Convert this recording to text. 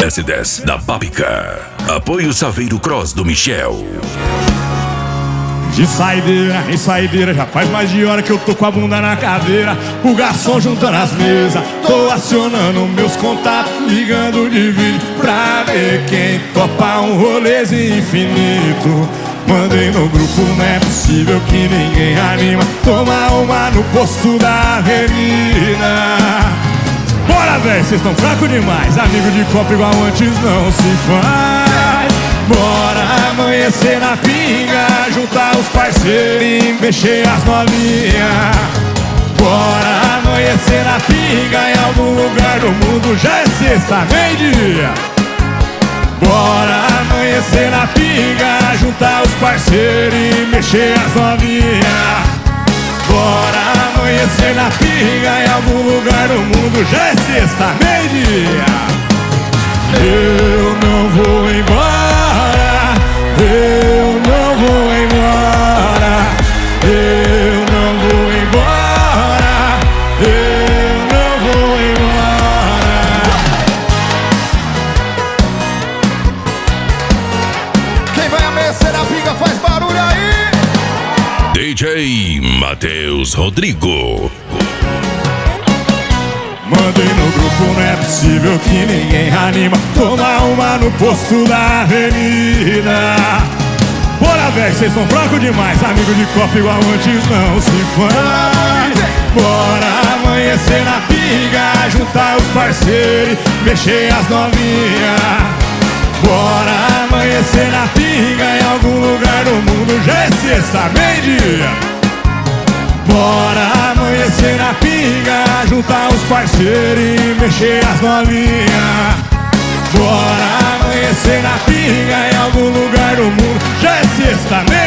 S10 da Papica. Apoio Saveiro Cross do Michel. De saideira em saideira, já faz mais de hora que eu tô com a bunda na cadeira. O garçom juntando as mesas, tô acionando meus contatos, ligando de vídeo pra ver quem topa um rolezinho infinito. Mandei no grupo, não é possível que ninguém anima. Toma uma no posto da avenida. Bora, véi, cês tão fraco demais. Amigo de copo igual antes não se faz. Bora amanhecer na pinga, juntar os parceiros e mexer as novinhas. Bora amanhecer na pinga, em algum lugar do mundo já é sexta, meio-dia. Bora amanhecer na pinga, juntar os parceiros e mexer as novinhas. Bora amanhecer na pinga, em algum lugar do mundo já é sexta, meio-dia. Eu não vou embora, eu não vou embora, eu não vou embora, eu não vou embora. Quem vai amanhecer na pinga faz barulho aí. DJ Matheus Rodrigo. Mandei no grupo, não é possível que ninguém anima. Toma uma no posto da avenida. Bora, véi, cês são fracos demais. Amigo de copo igual antes não se faz. Bora amanhecer na pinga, juntar os parceiros, mexer as novinhas. Bora amanhecer na pinga, em algum lugar do mundo já é sexta, meio-dia. Bora amanhecer na pinga, juntar os parceiros e mexer as novinhas. Bora amanhecer na pinga, em algum lugar do mundo já é sexta,